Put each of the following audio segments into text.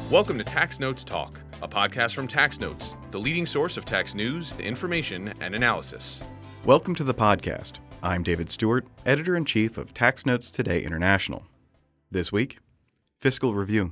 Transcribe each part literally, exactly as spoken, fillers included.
Welcome to Tax Notes Talk, a podcast from Tax Notes, the leading source of tax news, information, and analysis. Welcome to the podcast. I'm David Stewart, Editor-in-Chief of Tax Notes Today International. This week, Fiscal Review.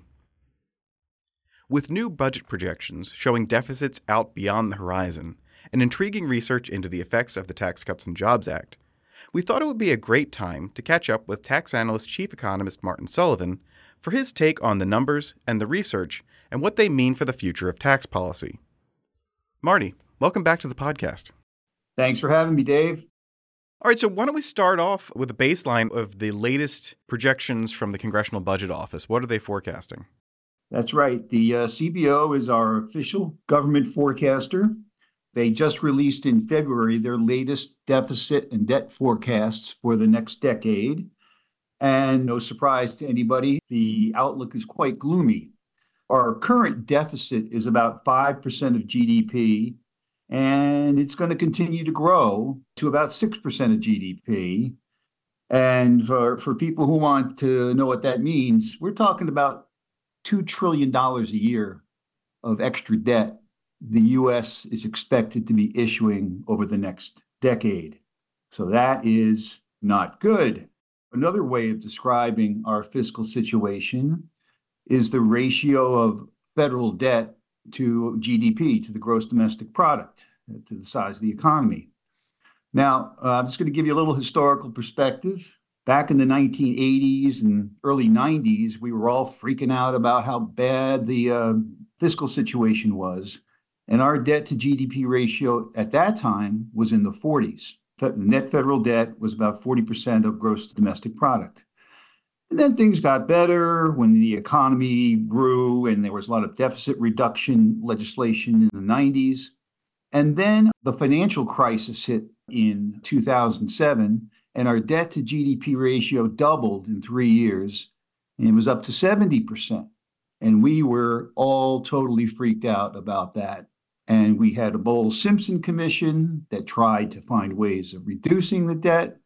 With new budget projections showing deficits out beyond the horizon and intriguing research into the effects of the Tax Cuts and Jobs Act, we thought it would be a great time to catch up with tax analyst chief economist Martin Sullivan for his take on the numbers and the research and what they mean for the future of tax policy. Marty, welcome back to the podcast. Thanks for having me, Dave. All right, so why don't we start off with a baseline of the latest projections from the Congressional Budget Office? What are they forecasting? That's right. The uh, C B O is our official government forecaster. They just released in February their latest deficit and debt forecasts for the next decade. And no surprise to anybody, the outlook is quite gloomy. Our current deficit is about five percent of G D P, and it's going to continue to grow to about six percent of G D P. And for, for people who want to know what that means, we're talking about two trillion dollars a year of extra debt the U S is expected to be issuing over the next decade. So that is not good. Another way of describing our fiscal situation is the ratio of federal debt to G D P, to the gross domestic product, to the size of the economy. Now, uh, I'm just going to give you a little historical perspective. Back in the nineteen eighties and early nineties, we were all freaking out about how bad the uh, fiscal situation was. And our debt to G D P ratio at that time was in the forties. The net federal debt was about forty percent of gross domestic product. And then things got better when the economy grew and there was a lot of deficit reduction legislation in the nineties. And then the financial crisis hit in two thousand seven, and our debt to G D P ratio doubled in three years, and it was up to seventy percent. And we were all totally freaked out about that. And we had a Bowles-Simpson Commission that tried to find ways of reducing the debt,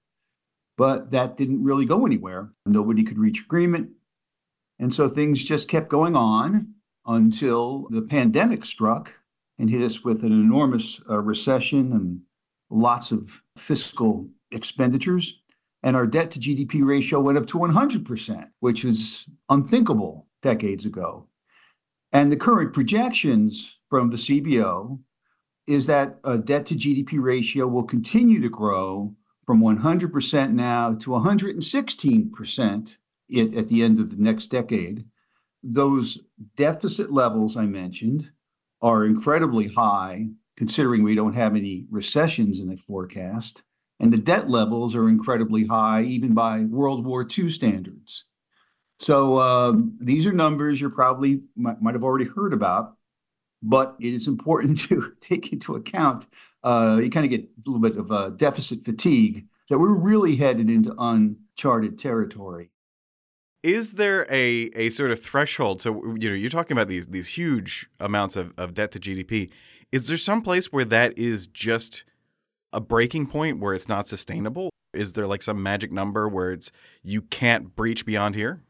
but that didn't really go anywhere. Nobody could reach agreement. And so things just kept going on until the pandemic struck and hit us with an enormous uh, recession and lots of fiscal expenditures. And our debt to G D P ratio went up to one hundred percent, which was unthinkable decades ago. And the current projections from the C B O is that a debt to G D P ratio will continue to grow from one hundred percent now to one hundred sixteen percent at the end of the next decade. Those deficit levels I mentioned are incredibly high, considering we don't have any recessions in the forecast. And the debt levels are incredibly high, even by World War Two standards. So um, these are numbers you probably might, might have already heard about, but it is important to take into account, uh, you kind of get a little bit of uh, deficit fatigue, that we're really headed into uncharted territory. Is there a a sort of threshold? So, you know, you're talking about these these huge amounts of, of debt to G D P. Is there some place where that is just a breaking point where it's not sustainable? Is there like some magic number where it's you can't breach beyond here?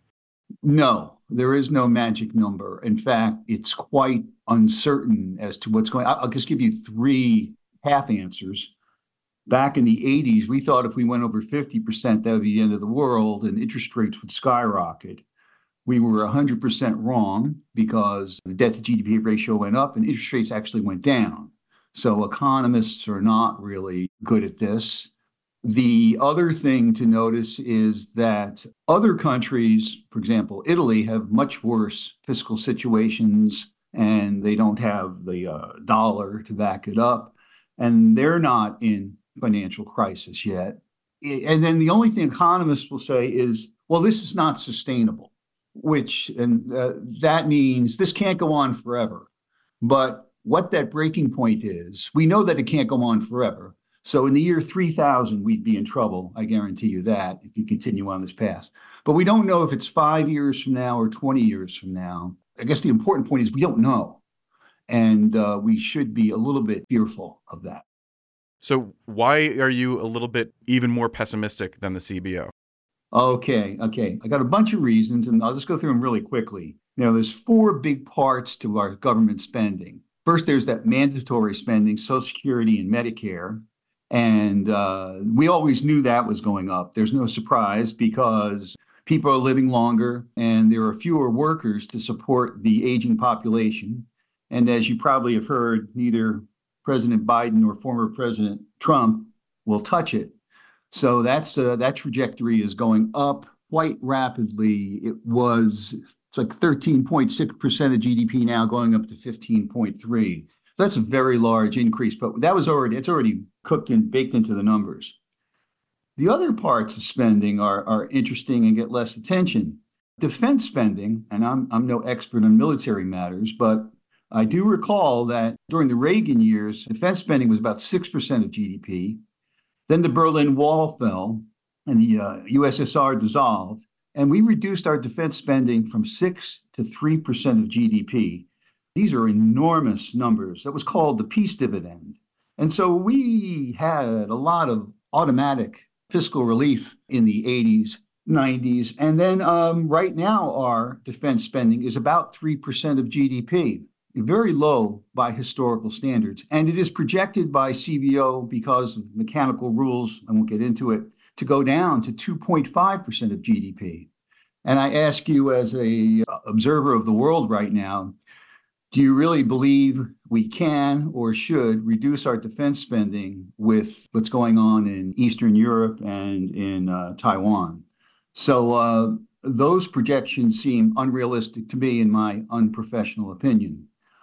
No, there is no magic number. In fact, it's quite uncertain as to what's going on. I'll just give you three half answers. Back in the eighties, we thought if we went over fifty percent, that would be the end of the world and interest rates would skyrocket. We were one hundred percent wrong because the debt to G D P ratio went up and interest rates actually went down. So economists are not really good at this. The other thing to notice is that other countries, for example, Italy, have much worse fiscal situations, and they don't have the uh, dollar to back it up, and they're not in financial crisis yet. And then the only thing economists will say is, well, this is not sustainable, which and uh, that means this can't go on forever. But what that breaking point is, we know that it can't go on forever. So in the year three thousand, we'd be in trouble. I guarantee you that if you continue on this path. But we don't know if it's five years from now or twenty years from now. I guess the important point is we don't know. And uh, we should be a little bit fearful of that. So why are you a little bit even more pessimistic than the C B O? Okay, okay. I got a bunch of reasons, and I'll just go through them really quickly. Now, there's four big parts to our government spending. First, there's that mandatory spending, Social Security and Medicare. And uh, we always knew that was going up. There's no surprise because people are living longer and there are fewer workers to support the aging population. And as you probably have heard, neither President Biden or former President Trump will touch it. So that's uh, that trajectory is going up quite rapidly. It was it's like thirteen point six percent of G D P now, going up to fifteen point three. That's a very large increase, but that was already it's already cooked and baked into the numbers. The other parts of spending are, are interesting and get less attention. Defense spending, and I'm I'm no expert on military matters, but I do recall that during the Reagan years, defense spending was about six percent of G D P. Then the Berlin Wall fell and the uh, U S S R dissolved, and we reduced our defense spending from six to three percent of G D P. These are enormous numbers. That was called the peace dividend. And so we had a lot of automatic fiscal relief in the eighties, nineties. And then um, right now, our defense spending is about three percent of G D P. Very low by historical standards. And it is projected by C B O, because of mechanical rules, I won't get into it, to go down to two point five percent of G D P. And I ask you, as a observer of the world right now, do you really believe we can or should reduce our defense spending with what's going on in Eastern Europe and in uh, Taiwan? So uh, those projections seem unrealistic to me, in my unprofessional opinion.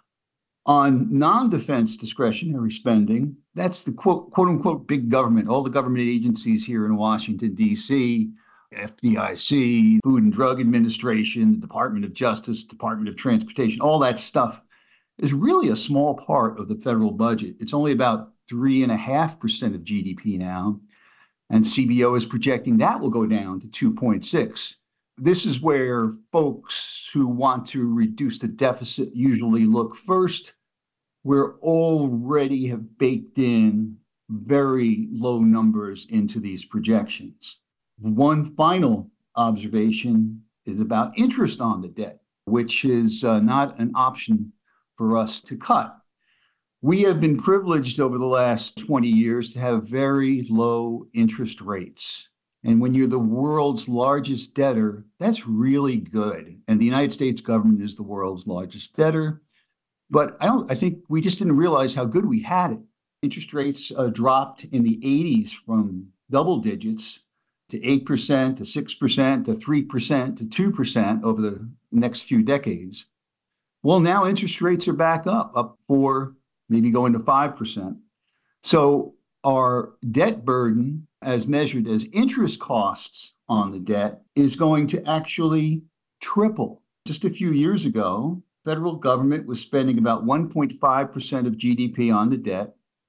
On non-defense discretionary spending, that's the quote, quote unquote big government, all the government agencies here in Washington, D C, F D I C, Food and Drug Administration, the Department of Justice, Department of Transportation, all that stuff is really a small part of the federal budget. It's only about three and a half percent of G D P now. And C B O is projecting that will go down to two point six. This is where folks who want to reduce the deficit usually look first. We're already have baked in very low numbers into these projections. One final observation is about interest on the debt, which is uh, not an option for us to cut. We have been privileged over the last twenty years to have very low interest rates. And when you're the world's largest debtor, that's really good. And the United States government is the world's largest debtor. But I don't. I think we just didn't realize how good we had it. Interest rates uh, dropped in the eighties from double digits to eight percent, to six percent, to three percent, to two percent over the next few decades. Well, now interest rates are back up, up four, maybe going to five percent. So our debt burden, as measured as interest costs on the debt, is going to actually triple. Just a few years ago, federal government was spending about one point five percent of G D P on the debt.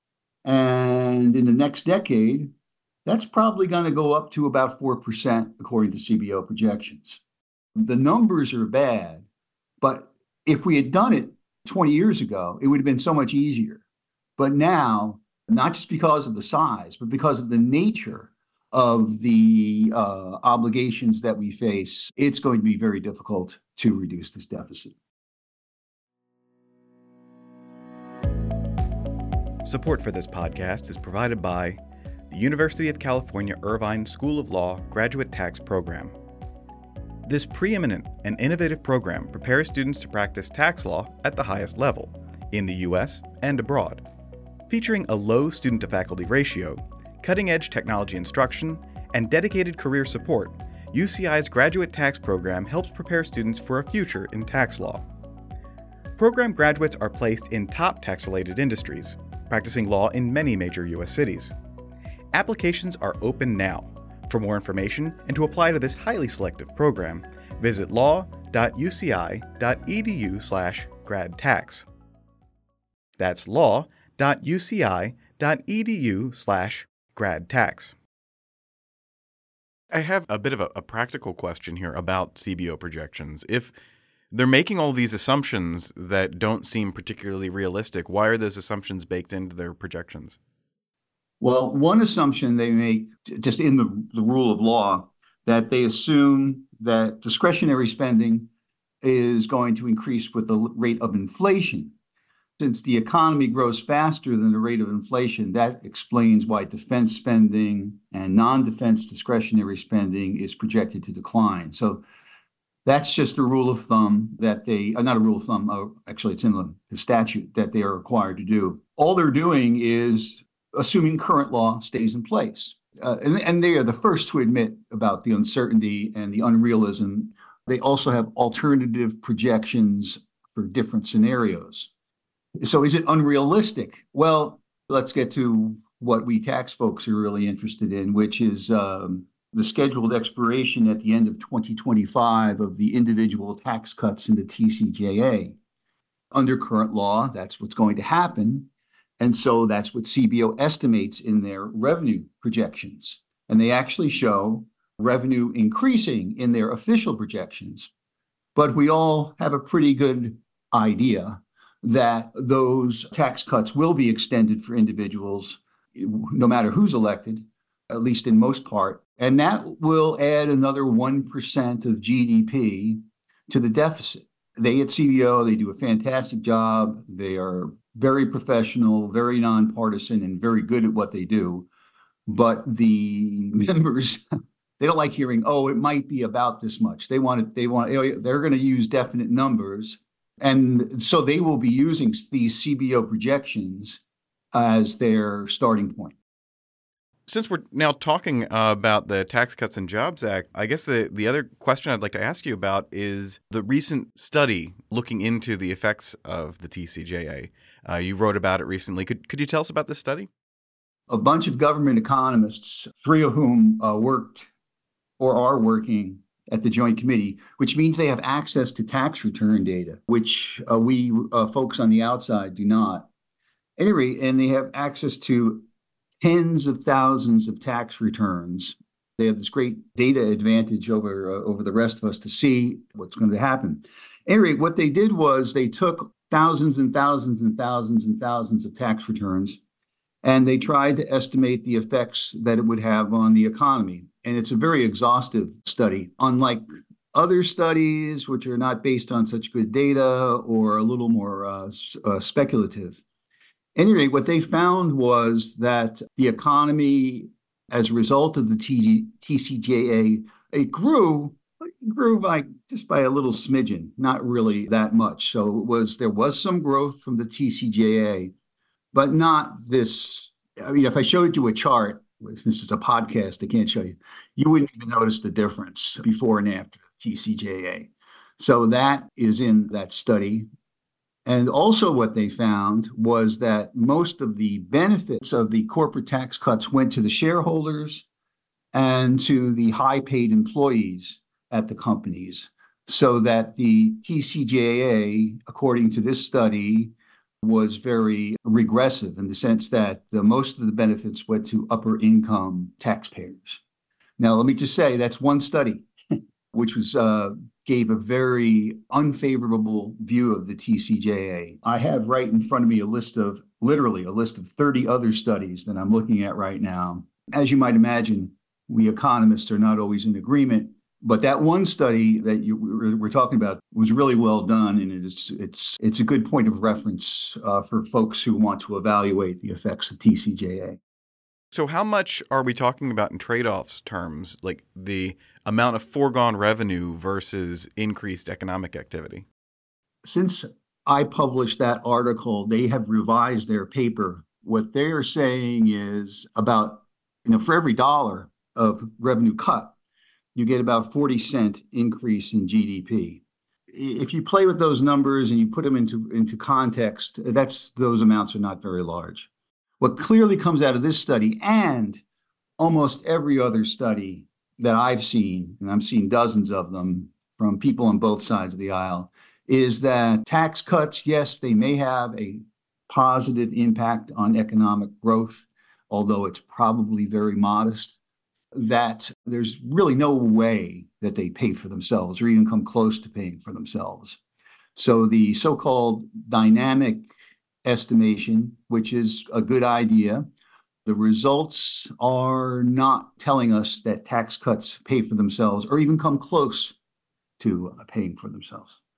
And in the next decade, that's probably going to go up to about four percent, according to C B O projections. The numbers are bad, but if we had done it twenty years ago, it would have been so much easier. But now, not just because of the size, but because of the nature of the uh, obligations that we face, it's going to be very difficult to reduce this deficit. Support for this podcast is provided by the University of California Irvine School of Law Graduate Tax Program. This preeminent and innovative program prepares students to practice tax law at the highest level, in the U S and abroad. Featuring a low student-to-faculty ratio, cutting-edge technology instruction, and dedicated career support, U C I's graduate tax program helps prepare students for a future in tax law. Program graduates are placed in top tax-related industries, practicing law in many major U S cities. Applications are open now. For more information and to apply to this highly selective program, visit law.uci.edu slash gradtax. That's law.uci.edu slash gradtax. I have a bit of a, a practical question here about C B O projections. If they're making all these assumptions that don't seem particularly realistic, why are those assumptions baked into their projections? Well, one assumption they make, just in the, the rule of law, that they assume that discretionary spending is going to increase with the rate of inflation. Since the economy grows faster than the rate of inflation, that explains why defense spending and non-defense discretionary spending is projected to decline. So that's just a rule of thumb that they, uh, not a rule of thumb, uh, actually it's in the, the statute that they are required to do. All they're doing is assuming current law stays in place. Uh, and, and they are the first to admit about the uncertainty and the unrealism. They also have alternative projections for different scenarios. So is it unrealistic? Well, let's get to what we tax folks are really interested in, which is um, the scheduled expiration at the end of twenty twenty-five of the individual tax cuts in the T C J A. Under current law, that's what's going to happen. And so that's what C B O estimates in their revenue projections. And they actually show revenue increasing in their official projections. But we all have a pretty good idea that those tax cuts will be extended for individuals, no matter who's elected, at least in most part. And that will add another one percent of G D P to the deficit. They at C B O, they do a fantastic job. They are very professional, very nonpartisan, and very good at what they do. But the members, they don't like hearing, oh, it might be about this much. They want it, they want, they're going to use definite numbers. And so they will be using these C B O projections as their starting point. Since we're now talking uh, about the Tax Cuts and Jobs Act, I guess the, the other question I'd like to ask you about is the recent study looking into the effects of the T C J A. Uh, you wrote about it recently. Could could you tell us about this study? A bunch of government economists, three of whom uh, worked or are working at the Joint Committee, which means they have access to tax return data, which uh, we uh, folks on the outside do not. Anyway, and they have access to tens of thousands of tax returns. They have this great data advantage over uh, over the rest of us to see what's going to happen. Anyway, what they did was they took thousands and thousands and thousands and thousands of tax returns, and they tried to estimate the effects that it would have on the economy. And it's a very exhaustive study, unlike other studies, which are not based on such good data or a little more uh, uh, speculative. Anyway, what they found was that the economy, as a result of the T C J A, it grew, it grew by just by a little smidgen, not really that much. So it was there was some growth from the T C J A, but not this. I mean, if I showed you a chart, since it's a podcast, I can't show you, you wouldn't even notice the difference before and after T C J A. So that is in that study. And also what they found was that most of the benefits of the corporate tax cuts went to the shareholders and to the high-paid employees at the companies, so that the T C J A, according to this study, was very regressive in the sense that the most of the benefits went to upper income taxpayers. Now, let me just say that's one study, which was uh, gave a very unfavorable view of the T C J A. I have right in front of me a list of, literally a list of thirty other studies that I'm looking at right now. As you might imagine, we economists are not always in agreement, but that one study that you we're talking about was really well done, and it's it's it's a good point of reference uh, for folks who want to evaluate the effects of T C J A. So how much are we talking about in trade-offs terms, like the amount of foregone revenue versus increased economic activity? Since I published that article, they have revised their paper. What they are saying is about, you know, for every dollar of revenue cut, you get about forty cent increase in G D P. If you play with those numbers and you put them into, into context, that's those amounts are not very large. What clearly comes out of this study and almost every other study that I've seen, and I've seen dozens of them from people on both sides of the aisle, is that tax cuts, yes, they may have a positive impact on economic growth, although it's probably very modest, that there's really no way that they pay for themselves or even come close to paying for themselves. So the so-called dynamic estimation, which is a good idea, the results are not telling us that tax cuts pay for themselves or even come close to paying for themselves.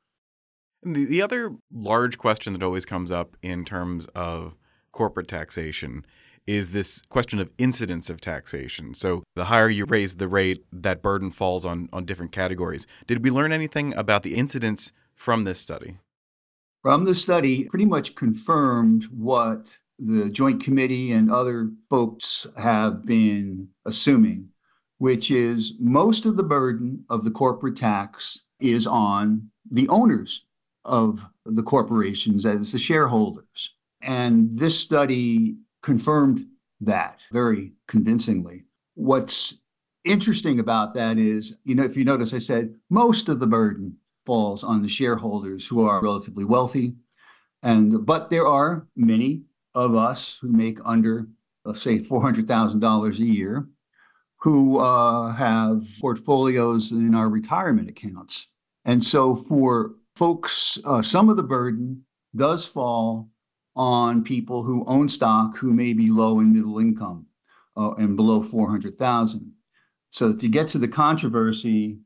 And the, the other large question that always comes up in terms of corporate taxation is this question of incidence of taxation. So the higher you raise the rate, that burden falls on, on different categories. Did we learn anything about the incidence from this study? From the study, pretty much confirmed what the Joint Committee and other folks have been assuming, which is most of the burden of the corporate tax is on the owners of the corporations as the shareholders. And this study confirmed that very convincingly. What's interesting about that is, you know, if you notice, I said most of the burden falls on the shareholders who are relatively wealthy. And but there are many of us who make under, let's say, four hundred thousand dollars a year who uh, have portfolios in our retirement accounts. And so for folks, uh, some of the burden does fall on people who own stock who may be low and middle income uh, and below four hundred thousand. So to get to the controversy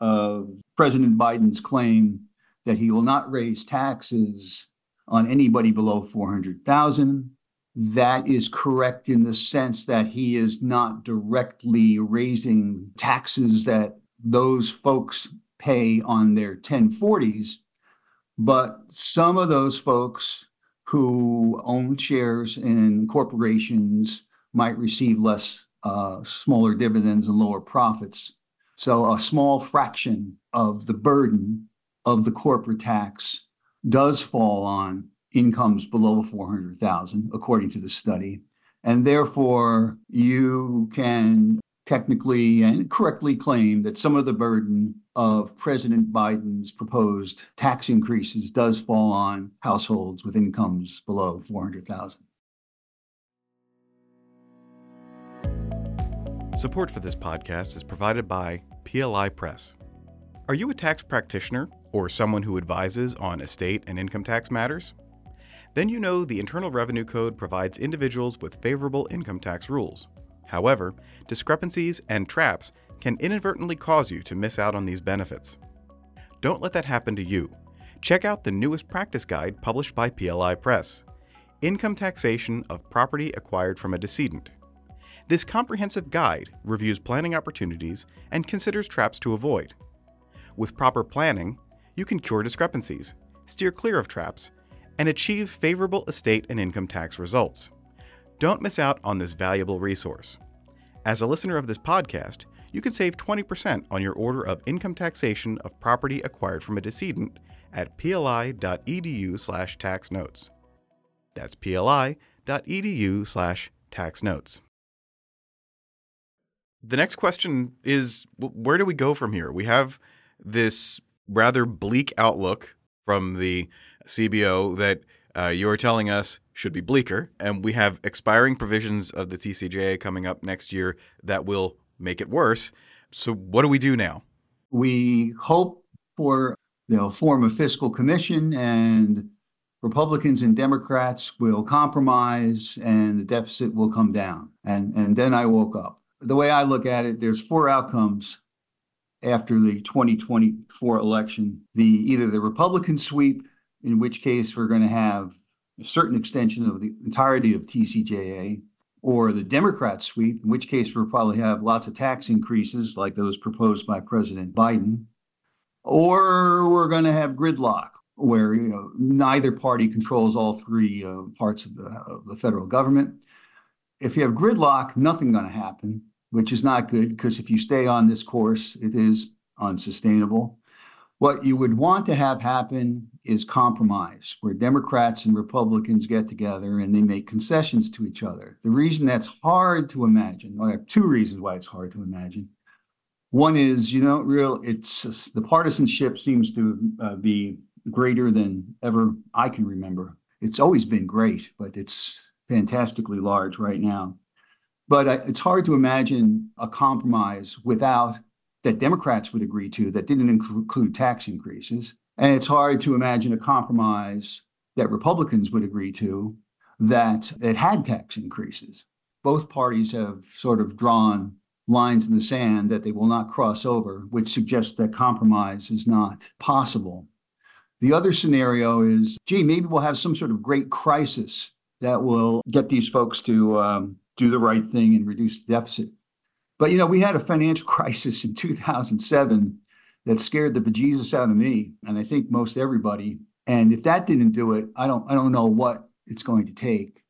of President Biden's claim that he will not raise taxes on anybody below four hundred thousand, that is correct in the sense that he is not directly raising taxes that those folks pay on their ten forties, but some of those folks who own shares in corporations might receive less, uh, smaller dividends and lower profits. So a small fraction of the burden of the corporate tax does fall on incomes below four hundred thousand, according to the study. And therefore, you can technically and correctly claim that some of the burden of President Biden's proposed tax increases does fall on households with incomes below four hundred thousand. Support for this podcast is provided by P L I Press. Are you a tax practitioner or someone who advises on estate and income tax matters? Then you know the Internal Revenue Code provides individuals with favorable income tax rules. However, discrepancies and traps can inadvertently cause you to miss out on these benefits. Don't let that happen to you. Check out the newest practice guide published by P L I Press, Income Taxation of Property Acquired from a Decedent. This comprehensive guide reviews planning opportunities and considers traps to avoid. With proper planning, you can cure discrepancies, steer clear of traps, and achieve favorable estate and income tax results. Don't miss out on this valuable resource. As a listener of this podcast, you can save twenty percent on your order of income taxation of property acquired from a decedent at pli.edu slash tax notes. That's pli.edu slash tax notes. The next question is, where do we go from here? We have this rather bleak outlook from the C B O that uh, you're telling us should be bleaker, and we have expiring provisions of the T C J A coming up next year that will make it worse. So what do we do now? We hope for, you know, form a fiscal commission, and Republicans and Democrats will compromise and the deficit will come down. And, and then I woke up. The way I look at it, there's four outcomes after the twenty twenty-four election. The either the Republican sweep, in which case we're going to have a certain extension of the entirety of T C J A, or the Democrat sweep, in which case we'll probably have lots of tax increases like those proposed by President Biden, or we're going to have gridlock, where, you know, neither party controls all three uh, parts of the, of the federal government. If you have gridlock, nothing's going to happen, which is not good, because if you stay on this course, it is unsustainable. What you would want to have happen is compromise, where Democrats and Republicans get together and they make concessions to each other. The reason that's hard to imagine, well, I have two reasons why it's hard to imagine. One is, you know, real, it's the partisanship seems to uh, be greater than ever I can remember. It's always been great, but it's fantastically large right now. But uh, it's hard to imagine a compromise without that Democrats would agree to that didn't include tax increases. And it's hard to imagine a compromise that Republicans would agree to that, that had tax increases. Both parties have sort of drawn lines in the sand that they will not cross over, which suggests that compromise is not possible. The other scenario is, gee, maybe we'll have some sort of great crisis that will get these folks to um, do the right thing and reduce the deficit. But, you know, we had a financial crisis in two thousand seven that scared the bejesus out of me, and I think most everybody. And if that didn't do it, I don't I don't know what it's going to take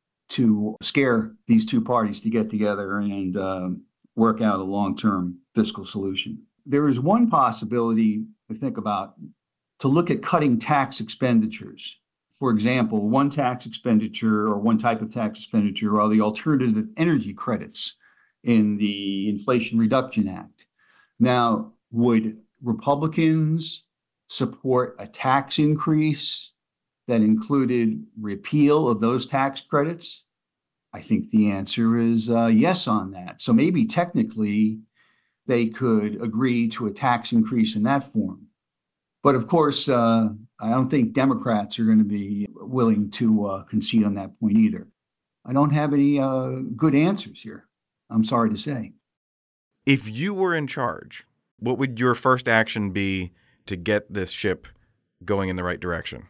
to scare these two parties to get together and um, work out a long-term fiscal solution. There is one possibility to think about, to look at cutting tax expenditures. For example, one tax expenditure or one type of tax expenditure are the alternative energy credits in the Inflation Reduction Act. Now, would Republicans support a tax increase that included repeal of those tax credits? I think the answer is uh, yes on that. So maybe technically they could agree to a tax increase in that form. But of course, uh, I don't think Democrats are going to be willing to uh, concede on that point either. I don't have any uh, good answers here, I'm sorry to say. If you were in charge, what would your first action be to get this ship going in the right direction?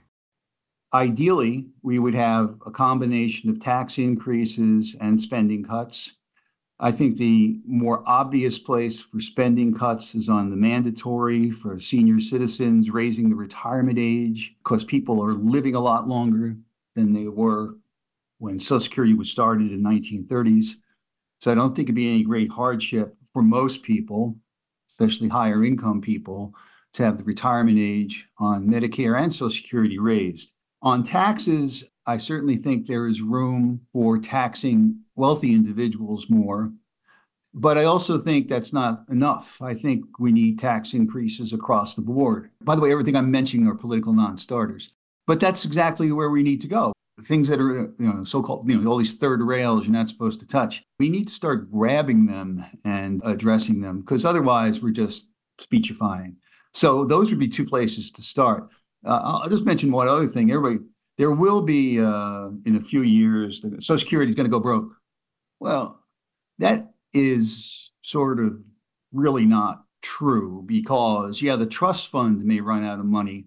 Ideally, we would have a combination of tax increases and spending cuts. I think the more obvious place for spending cuts is on the mandatory for senior citizens, raising the retirement age, because people are living a lot longer than they were when Social Security was started in the nineteen thirties. So I don't think it'd be any great hardship for most people, especially higher income people, to have the retirement age on Medicare and Social Security raised. On taxes, I certainly think there is room for taxing wealthy individuals more, but I also think that's not enough. I think we need tax increases across the board. By the way, everything I'm mentioning are political non-starters, but that's exactly where we need to go. Things that are, you know, so-called, you know, all these third rails you're not supposed to touch. We need to start grabbing them and addressing them, because otherwise we're just speechifying. So those would be two places to start. Uh, I'll just mention one other thing. Everybody, there will be, uh, in a few years, the Social Security is going to go broke. Well, that is sort of really not true, because, yeah, the trust fund may run out of money,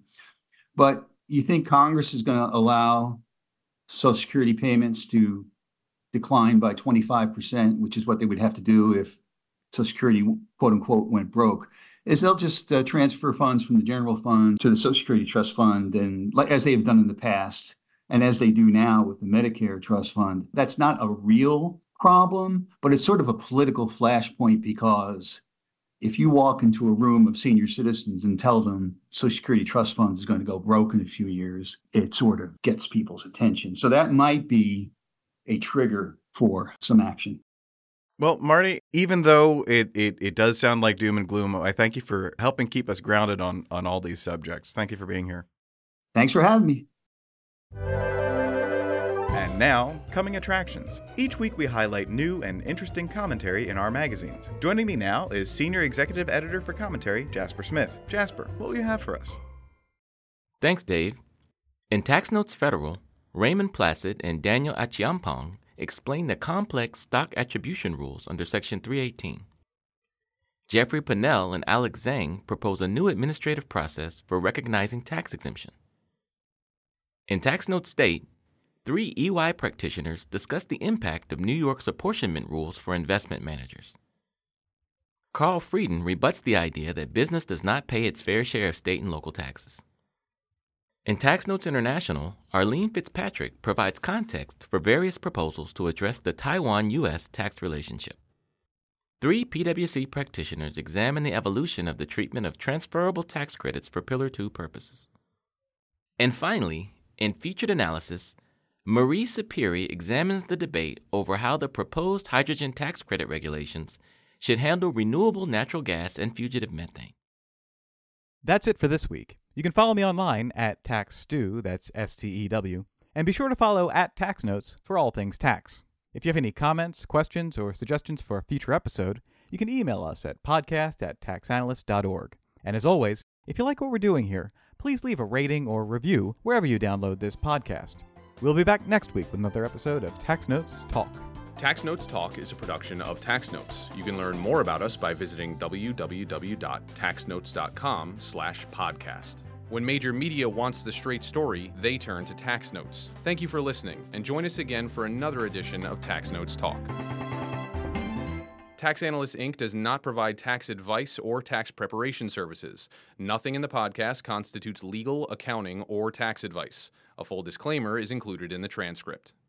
but you think Congress is going to allow Social Security payments to decline by twenty-five percent, which is what they would have to do if Social Security, quote unquote, went broke? Is they'll just uh, transfer funds from the general fund to the Social Security Trust Fund, and like, as they have done in the past, and as they do now with the Medicare Trust Fund. That's not a real problem, but it's sort of a political flashpoint, because if you walk into a room of senior citizens and tell them Social Security Trust Fund is going to go broke in a few years, it sort of gets people's attention. So that might be a trigger for some action. Well, Marty, even though it, it, it does sound like doom and gloom, I thank you for helping keep us grounded on, on all these subjects. Thank you for being here. Thanks for having me. And now, coming attractions. Each week we highlight new and interesting commentary in our magazines. Joining me now is Senior Executive Editor for Commentary, Jasper Smith. Jasper, what will you have for us? Thanks, Dave. In Tax Notes Federal, Raymond Placid and Daniel Achiampong explain the complex stock attribution rules under Section three eighteen. Jeffrey Pennell and Alex Zhang propose a new administrative process for recognizing tax exemption. In Tax Notes State, three E Y practitioners discuss the impact of New York's apportionment rules for investment managers. Carl Frieden rebuts the idea that business does not pay its fair share of state and local taxes. In Tax Notes International, Arlene Fitzpatrick provides context for various proposals to address the Taiwan-U S tax relationship. Three P W C practitioners examine the evolution of the treatment of transferable tax credits for Pillar two purposes. And finally, in Featured Analysis, Marie Sapiri examines the debate over how the proposed hydrogen tax credit regulations should handle renewable natural gas and fugitive methane. That's it for this week. You can follow me online at TaxStew, that's S T E W, and be sure to follow at Tax Notes for all things tax. If you have any comments, questions, or suggestions for a future episode, you can email us at podcast at taxanalyst dot org. And as always, if you like what we're doing here, please leave a rating or review wherever you download this podcast. We'll be back next week with another episode of Tax Notes Talk. Tax Notes Talk is a production of Tax Notes. You can learn more about us by visiting w w w dot tax notes dot com slash podcast. When major media wants the straight story, they turn to Tax Notes. Thank you for listening, and join us again for another edition of Tax Notes Talk. Tax Analysts, Incorporated does not provide tax advice or tax preparation services. Nothing in the podcast constitutes legal, accounting, or tax advice. A full disclaimer is included in the transcript.